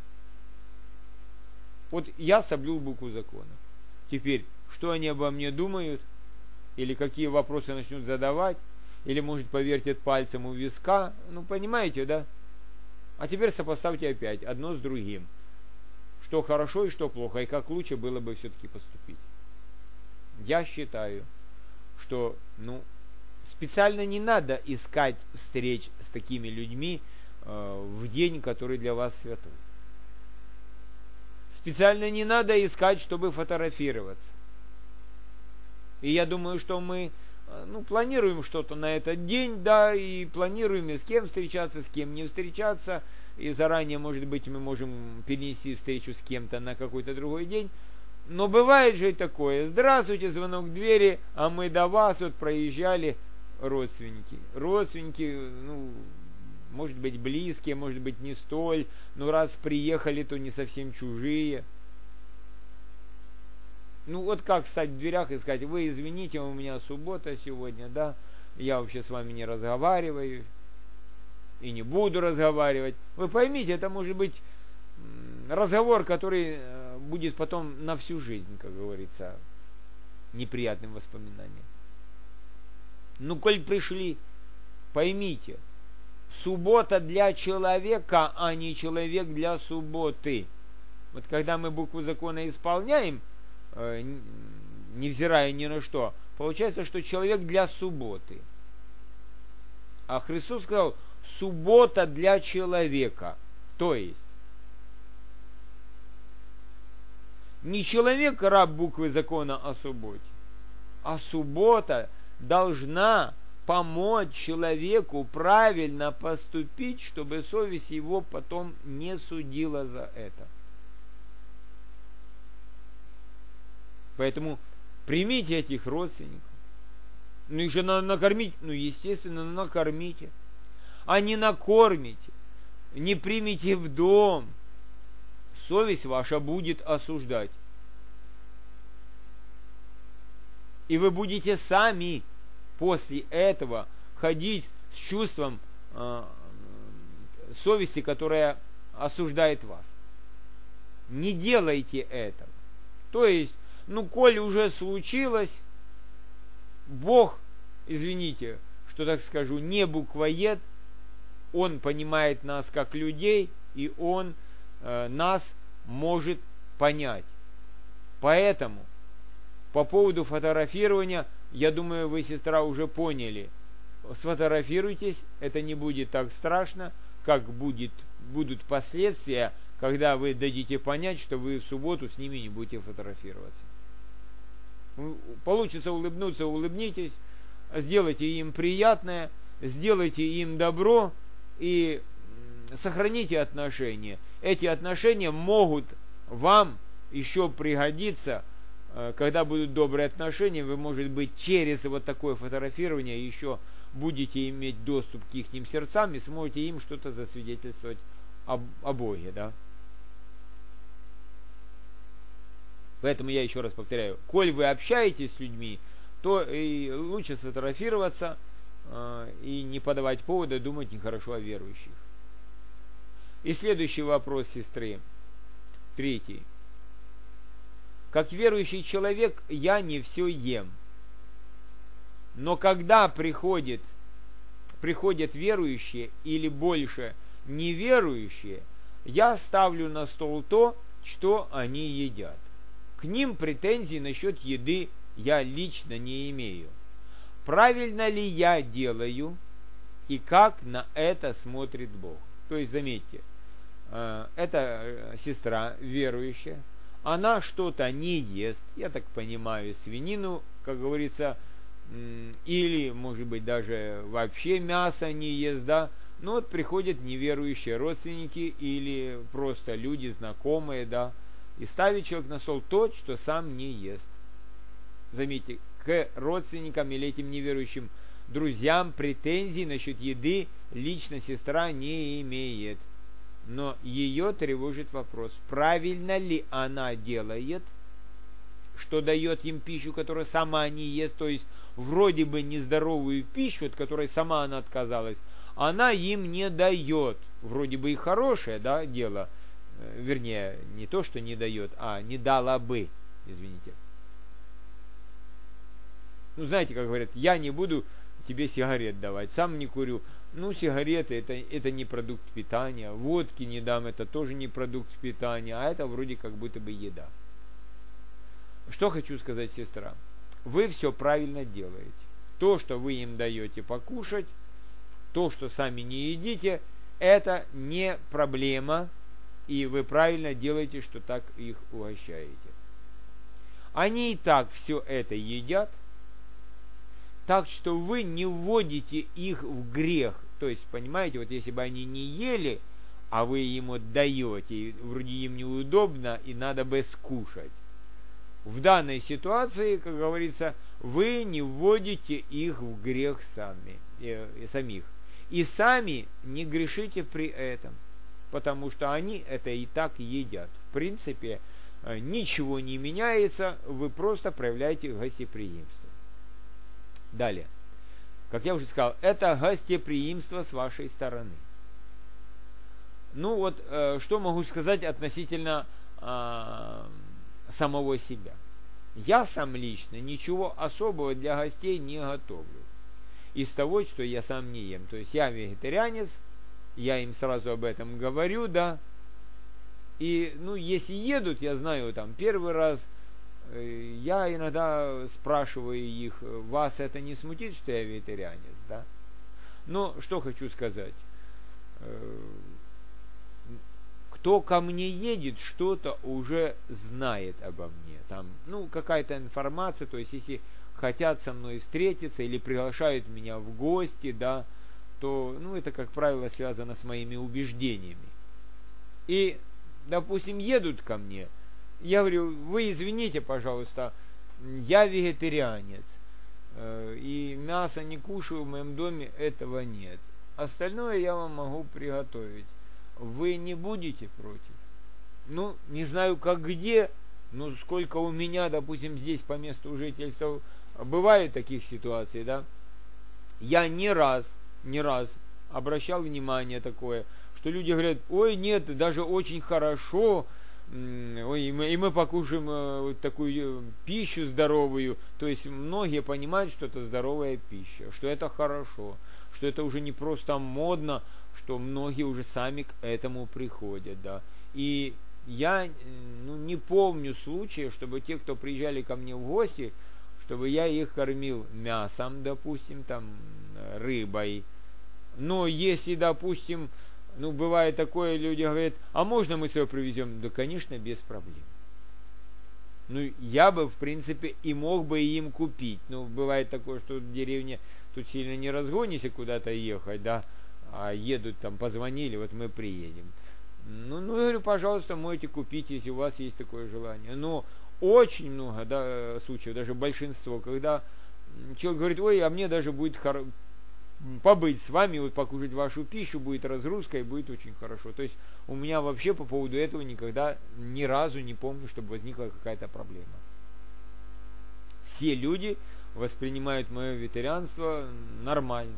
Вот я соблюл букву закона. Теперь, что они обо мне думают, или какие вопросы начнут задавать, или, может, повертят пальцем у виска, ну, понимаете, да? А теперь сопоставьте опять одно с другим. Что хорошо и что плохо, и как лучше было бы все-таки поступить. Я считаю, что, ну, специально не надо искать встреч с такими людьми в день, который для вас святой. Специально не надо искать, чтобы фотографироваться. И я думаю, что мы планируем что-то на этот день, да, и планируем, и с кем встречаться, с кем не встречаться, и заранее, может быть, мы можем перенести встречу с кем-то на какой-то другой день. Но бывает же и такое: здравствуйте, звонок в двери, а мы до вас вот проезжали, родственники. Родственники, ну, может быть, близкие, может быть, не столь, но раз приехали, то не совсем чужие. Ну вот как стать в дверях и сказать: вы извините, у меня суббота сегодня, да, я вообще с вами не разговариваю и не буду разговаривать. Вы поймите, это может быть разговор, который будет потом на всю жизнь, как говорится, неприятным воспоминанием. Ну, коль пришли, поймите, суббота для человека, а не человек для субботы. Вот когда мы букву закона исполняем, невзирая ни на что, получается, что человек для субботы. А Христос сказал: суббота для человека. То есть, не человек раб буквы закона о субботе, а суббота должна помочь человеку правильно поступить, чтобы совесть его потом не судила за это. Поэтому примите этих родственников. Ну их же надо накормить. Ну, естественно, накормите. А не накормите, не примите в дом, совесть ваша будет осуждать. И вы будете сами после этого ходить с чувством совести, которая осуждает вас. Не делайте этого. То есть, ну, коль уже случилось, Бог, извините, что так скажу, не буквоед, Он понимает нас как людей, и Он нас может понять. Поэтому по поводу фотографирования, я думаю, вы, сестра, уже поняли. Сфотографируйтесь, это не будет так страшно, как будут последствия, когда вы дадите понять, что вы в субботу с ними не будете фотографироваться. Получится улыбнуться, улыбнитесь, сделайте им приятное, сделайте им добро и сохраните отношения. Эти отношения могут вам еще пригодиться, когда будут добрые отношения. Вы, может быть, через вот такое фотографирование еще будете иметь доступ к их сердцам и сможете им что-то засвидетельствовать о Боге, да? Поэтому я еще раз повторяю: коль вы общаетесь с людьми, то и лучше сфотографироваться и не подавать повода думать нехорошо о верующих. И следующий вопрос сестры, 3. Как верующий человек я не все ем. Но когда приходят верующие или больше неверующие, я ставлю на стол то, что они едят. К ним претензий насчет еды я лично не имею. Правильно ли я делаю и как на это смотрит Бог? То есть, заметьте, эта сестра верующая, она что-то не ест, я так понимаю, свинину, как говорится, или, может быть, даже вообще мясо не ест, да, но вот приходят неверующие родственники или просто люди, знакомые, да, и ставит человек на стол то, что сам не ест. Заметьте, к родственникам или этим неверующим друзьям претензий насчет еды лично сестра не имеет. Но ее тревожит вопрос, правильно ли она делает, что дает им пищу, которую сама не ест, то есть вроде бы нездоровую пищу, от которой сама она отказалась, она им не дает. Вроде бы и хорошее, да, дело, вернее, не то, что не дает, а не дала бы, извините. Ну, знаете, как говорят, я не буду тебе сигарет давать, сам не курю. Ну, сигареты это не продукт питания, водки не дам, это тоже не продукт питания, а это вроде как будто бы еда. Что хочу сказать, сестра? Вы все правильно делаете. То, что вы им даете покушать, то, что сами не едите, это не проблема, и вы правильно делаете, что так их угощаете. Они и так все это едят, так что вы не вводите их в грех. То есть, понимаете, вот если бы они не ели, а вы им отдаете, и вроде им неудобно, и надо бы скушать. В данной ситуации, как говорится, вы не вводите их в грех самих. И сами не грешите при этом, потому что они это и так едят. В принципе, ничего не меняется, вы просто проявляете гостеприимство. Далее. Как я уже сказал, это гостеприимство с вашей стороны. Ну вот, что могу сказать относительно самого себя. Я сам лично ничего особого для гостей не готовлю. Из того, что я сам не ем. То есть я вегетарианец, я им сразу об этом говорю, да. И, ну, если едут, я знаю, там, первый раз, я иногда спрашиваю их, вас это не смутит, что я вегетарианец, да? Но что хочу сказать. Кто ко мне едет, что-то уже знает обо мне. Там, ну, какая-то информация, то есть, если хотят со мной встретиться или приглашают меня в гости, да, то, ну, это, как правило, связано с моими убеждениями. И, допустим, едут ко мне, я говорю, вы извините, пожалуйста, я вегетарианец, и мясо не кушаю, в моем доме этого нет. Остальное я вам могу приготовить. Вы не будете против? Ну, не знаю, как где, но сколько у меня, допустим, здесь по месту жительства бывают таких ситуаций, да? Я не раз обращал внимание такое, что люди говорят, ой, нет, даже очень хорошо, ой, и мы покушаем вот такую пищу здоровую. То есть многие понимают, что это здоровая пища, что это хорошо, что это уже не просто модно, что многие уже сами к этому приходят, да. И я не помню случая, чтобы те, кто приезжали ко мне в гости, чтобы я их кормил мясом, допустим, там, рыбой. Но если, допустим, бывает такое, люди говорят, а можно мы свое привезем? Да, конечно, без проблем. Я бы, в принципе, и мог бы им купить. Бывает такое, что в деревне тут сильно не разгонишься куда-то ехать, да, а едут там, позвонили, вот мы приедем. Я говорю, пожалуйста, можете купить, если у вас есть такое желание. Но очень много, да, случаев, даже большинство, когда человек говорит, ой, а мне даже будет побыть с вами, вот покушать вашу пищу, будет разгрузка и будет очень хорошо. То есть у меня вообще по поводу этого никогда, ни разу не помню, чтобы возникла какая-то проблема. Все люди воспринимают мое вегетарианство нормально.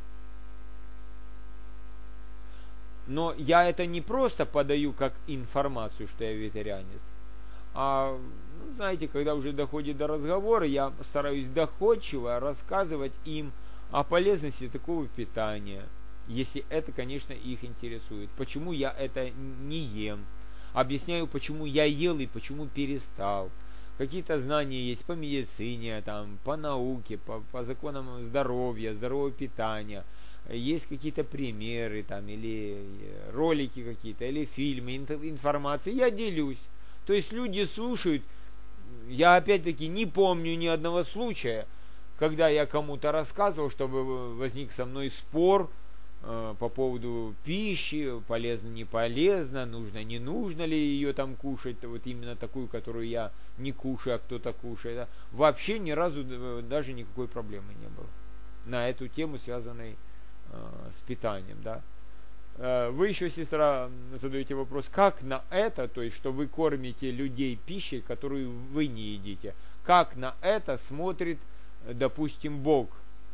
Но я это не просто подаю как информацию, что я вегетарианец, а, знаете, когда уже доходит до разговора, я стараюсь доходчиво рассказывать им о полезности такого питания, если это, конечно, их интересует. Почему я это не ем. Объясняю, почему я ел и почему перестал. Какие-то знания есть по медицине, там, по науке, по законам здоровья, здорового питания. Есть какие-то примеры, там, или ролики какие-то, или фильмы, информация. Я делюсь. То есть люди слушают. Я опять-таки не помню ни одного случая, когда я кому-то рассказывал, чтобы возник со мной спор, по поводу пищи, полезно, не полезно, нужно, не нужно ли ее там кушать, вот именно такую, которую я не кушаю, а кто-то кушает. Да. Вообще ни разу даже никакой проблемы не было на эту тему, связанной с питанием. Да. Вы еще, сестра, задаете вопрос, как на это, то есть, что вы кормите людей пищей, которую вы не едите, как на это смотрит, допустим, Бог?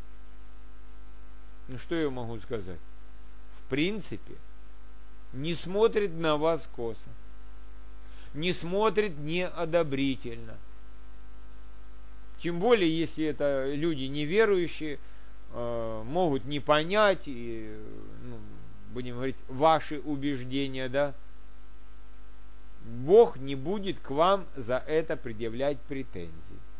Ну, что я могу сказать? В принципе, не смотрит на вас косо, не смотрит неодобрительно. Тем более, если это люди неверующие, могут не понять, и, будем говорить, ваши убеждения, да, Бог не будет к вам за это предъявлять претензий.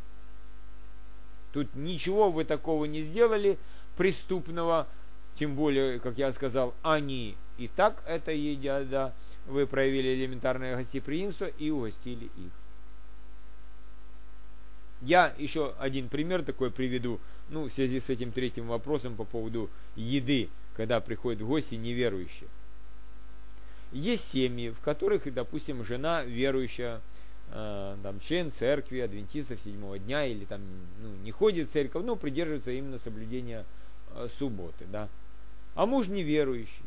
Тут ничего вы такого не сделали, преступного, тем более, как я сказал, они и так это едят, да, вы проявили элементарное гостеприимство и угостили их. Я еще один пример такой приведу, в связи с этим третьим вопросом по поводу еды, когда приходят в гости неверующие. Есть семьи, в которых, допустим, жена верующая, член церкви, адвентистов седьмого дня, или там не ходит в церковь, но придерживается именно соблюдения субботы, да. А муж неверующий.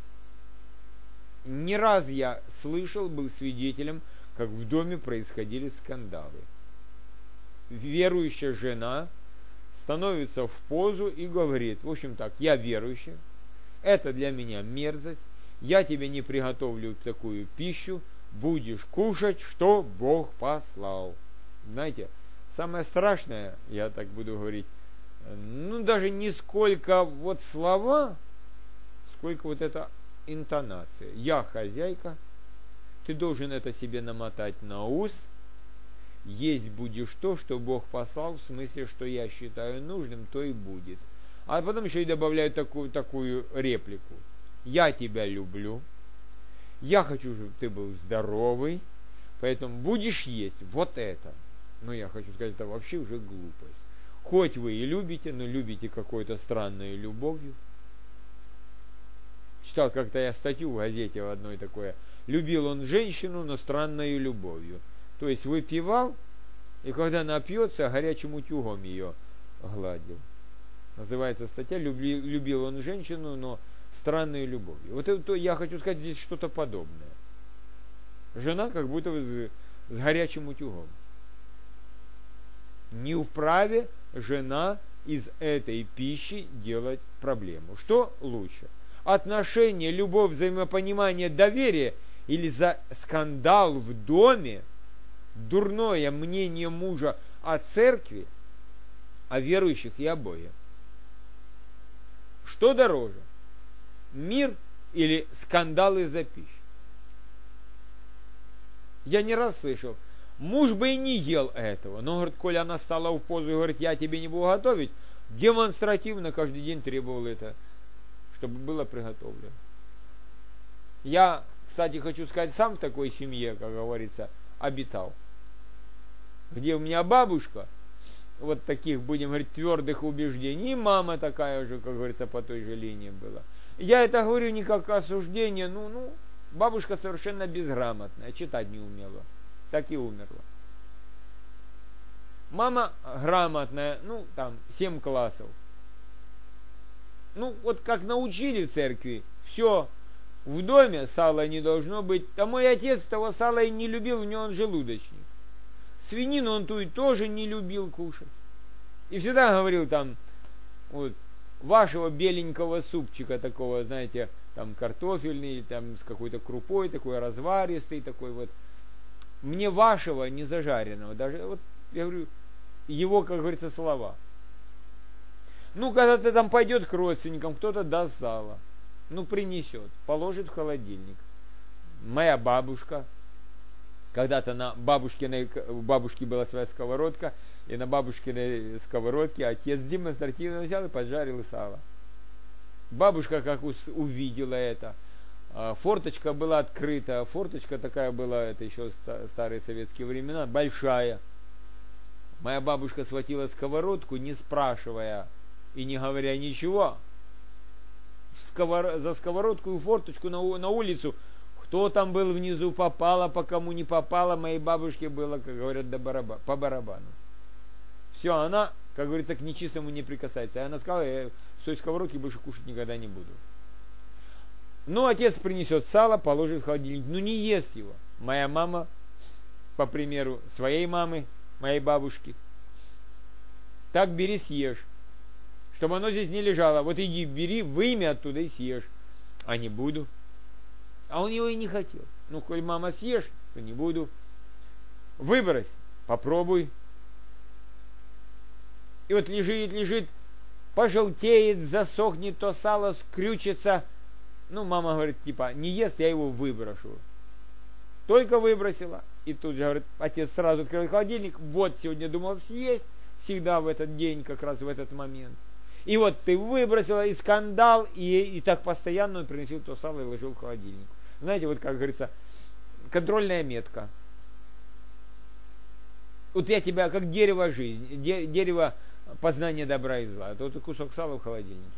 Не раз я слышал, был свидетелем, как в доме происходили скандалы. Верующая жена становится в позу и говорит, в общем так, я верующая, это для меня мерзость, я тебе не приготовлю такую пищу, будешь кушать, что Бог послал. Знаете, самое страшное, я так буду говорить, даже не сколько вот слова, сколько вот эта интонация. Я хозяйка, ты должен это себе намотать на ус, есть будешь то, что Бог послал, в смысле, что я считаю нужным, то и будет. А потом еще и добавляют такую реплику. Я тебя люблю, я хочу, чтобы ты был здоровый, поэтому будешь есть вот это. Но я хочу сказать, это вообще уже глупость. Хоть вы и любите, но любите какой-то странной любовью. Читал как-то я статью в газете в одной такое. Любил он женщину, но странной любовью. То есть выпивал, и когда напьется, горячим утюгом ее гладил. Называется статья «Любил он женщину, но странной любовью». Вот это я хочу сказать, здесь что-то подобное. Жена как будто бы с горячим утюгом. Не вправе жена из этой пищи делать проблему. Что лучше? Отношения, любовь, взаимопонимание, доверие или за скандал в доме, дурное мнение мужа о церкви, о верующих и о Боге? Что дороже? Мир или скандал из-за пищи? Я не раз слышал, муж бы и не ел этого, но, говорит, коли она стала в позу и говорит, я тебе не буду готовить, демонстративно каждый день требовал это, чтобы было приготовлено. Я, кстати, хочу сказать, сам в такой семье, как говорится, обитал, где у меня бабушка, вот таких, будем говорить, твердых убеждений, и мама такая же, как говорится, по той же линии была. Я это говорю не как осуждение, бабушка совершенно безграмотная, читать не умела, так и умерла. Мама грамотная, 7 классов. Вот как научили в церкви, все, в доме сала не должно быть. А мой отец того сала и не любил, у него он желудочник. Свинину он ту и тоже не любил кушать. И всегда говорил вашего беленького супчика такого, знаете, картофельный, с какой-то крупой, такой разваристый, такой вот. Мне вашего не зажаренного, даже, я говорю, его, как говорится, слова. Когда ты пойдет к родственникам, кто-то даст сало, принесет, положит в холодильник. Моя бабушка, когда-то у бабушки была своя сковородка, и на бабушкиной сковородке отец демонстративно взял и поджарил сало. Бабушка как увидела это, форточка была открыта, форточка такая была, это еще старые советские времена, большая. Моя бабушка схватила сковородку, не спрашивая и не говоря ничего, за сковородку и форточку на улицу. Кто там был внизу, попало, по кому не попало, моей бабушке было, как говорят, по барабану. Все, она, как говорится, к нечистому не прикасается. И она сказала, я с той сковородки больше кушать никогда не буду. Ну, отец принесет сало, положит в холодильник, ну не ест его. Моя мама, по примеру своей мамы, моей бабушки, так бери, съешь. Чтобы оно здесь не лежало. Вот иди, бери, выйми оттуда и съешь. А не буду. А он его и не хотел. Ну, коль мама съешь, то не буду. Выбрось, попробуй. И вот лежит, пожелтеет, засохнет, то сало скрючится. Ну, мама говорит, типа, не ест, я его выброшу. Только выбросила. И тут же, говорит, отец сразу открыл холодильник. Вот, сегодня думал съесть. Всегда в этот день, как раз в этот момент. И вот ты выбросила, и скандал, и так постоянно он приносил то сало и ложил в холодильник. Знаете, вот как говорится, контрольная метка. Вот я тебя, как дерево жизни, дерево познания добра и зла. Это вот кусок сала в холодильнике.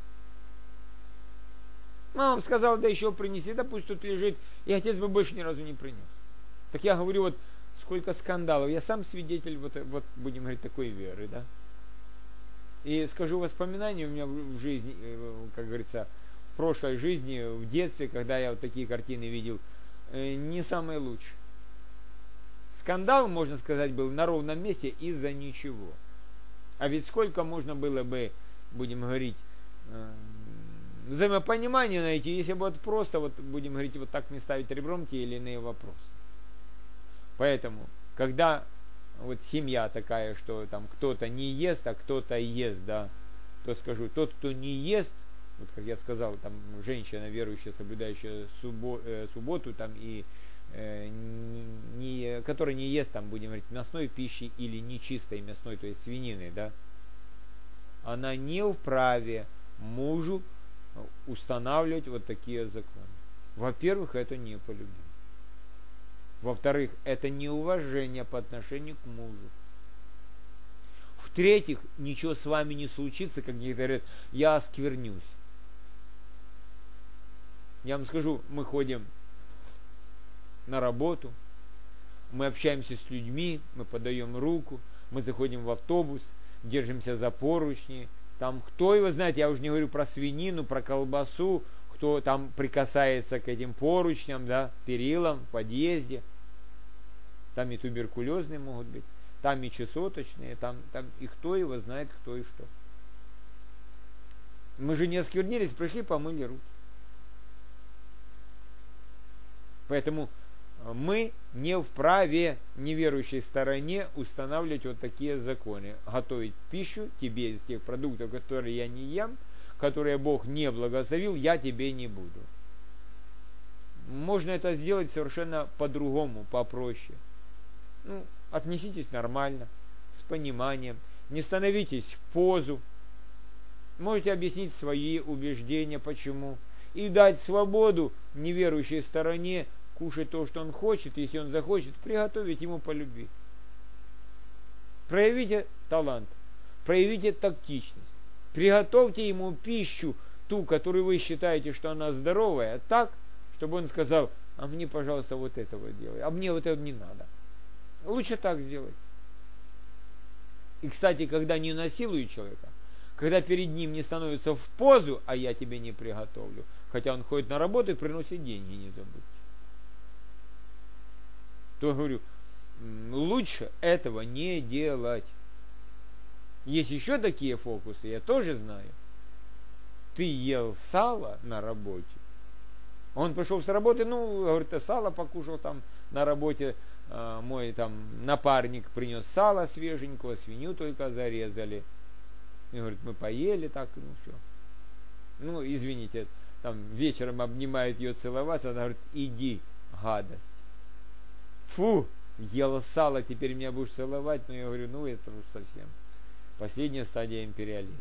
Мама сказала, да еще принеси, да пусть тут лежит. И отец бы больше ни разу не принес. Так я говорю, вот сколько скандалов. Я сам свидетель, вот будем говорить, такой веры, да. И скажу, воспоминания у меня в жизни, как говорится, в прошлой жизни, в детстве, когда я вот такие картины видел, не самые лучшие. Скандал, можно сказать, был на ровном месте из-за ничего. А ведь сколько можно было бы, будем говорить, взаимопонимания найти, если бы вот просто, вот будем говорить, вот так не ставить ребром те или иные вопросы. Поэтому, когда вот семья такая, что там кто-то не ест, а кто-то ест, да, то скажу, тот, кто не ест, вот как я сказал, там женщина верующая, соблюдающая субботу, там и которая не ест, там, будем говорить, мясной пищи или нечистой мясной, то есть свинины, да, она не вправе мужу устанавливать вот такие законы. Во-первых, это не по любви. Во-вторых, это неуважение по отношению к мужу. В-третьих, ничего с вами не случится, как некоторые говорят, я осквернюсь. Я вам скажу, мы ходим на работу, мы общаемся с людьми, мы подаем руку, мы заходим в автобус, держимся за поручни. Там кто его знает, я уже не говорю про свинину, про колбасу, кто там прикасается к этим поручням, да, перилам в подъезде. Там и туберкулезные могут быть, там и чесоточные, там и кто его знает, кто и что. Мы же не осквернились, пришли, помыли руки. Поэтому мы не вправе неверующей стороне устанавливать вот такие законы. Готовить пищу тебе из тех продуктов, которые я не ем, которые Бог не благословил, я тебе не буду. Можно это сделать совершенно по-другому, попроще. Ну, отнеситесь нормально, с пониманием, не становитесь в позу. Можете объяснить свои убеждения, почему. И дать свободу неверующей стороне кушать то, что он хочет, если он захочет, приготовить ему по любви. Проявите талант, проявите тактичность, приготовьте ему пищу, ту, которую вы считаете, что она здоровая, так, чтобы он сказал, а мне, пожалуйста, вот этого делай, а мне вот это не надо. Лучше так сделать. И, кстати, когда не насилуют человека, когда перед ним не становится в позу, а я тебе не приготовлю, хотя он ходит на работу и приносит деньги, не забудьте. То я говорю, лучше этого не делать. Есть еще такие фокусы, я тоже знаю. Ты ел сало на работе. Он пришел с работы, ну, говорит, сало покушал там на работе. Мой там напарник принес сало свеженького, свинью только зарезали. И говорит, мы поели так, ну все. Ну, извините, там вечером обнимает ее целоваться, она говорит, иди, гадость. Фу, ела сало, теперь меня будешь целовать. Но я говорю, ну это уж совсем последняя стадия империализма.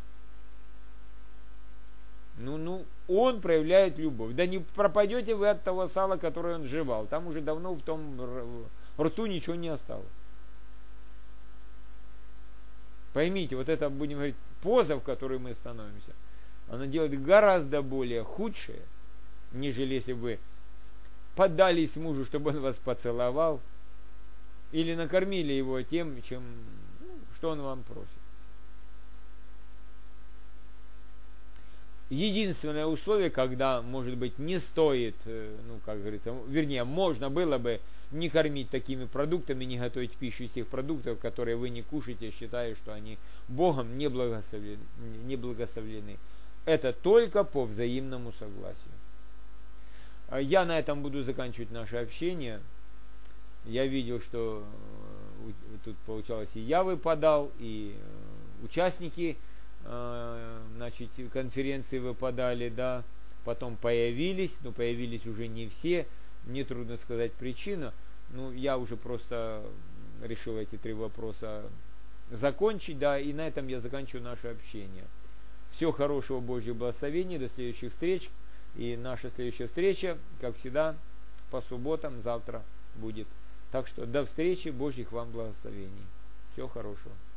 Ну, он проявляет любовь. Да не пропадете вы от того сала, которое он жевал. Там уже давно в том рту ничего не осталось. Поймите, вот это, будем говорить, поза, в которой мы становимся. оно делает гораздо более худшее, нежели если бы поддались мужу, чтобы он вас поцеловал, или накормили его тем, что он вам просит. Единственное условие, когда, может быть, не стоит, как говорится, вернее, можно было бы не кормить такими продуктами, не готовить пищу из тех продуктов, которые вы не кушаете, считая, что они Богом не благословлены. Это только по взаимному согласию. Я на этом буду заканчивать наше общение. Я видел, что тут получалось и я выпадал, и участники конференции выпадали, да, потом появились, но появились уже не все, мне трудно сказать причину, я уже просто решил эти 3 вопроса закончить, да, и на этом я заканчиваю наше общение. Всего хорошего, Божьего благословения, до следующих встреч, и наша следующая встреча, как всегда, по субботам, завтра будет. Так что до встречи, Божьих вам благословений. Всего хорошего.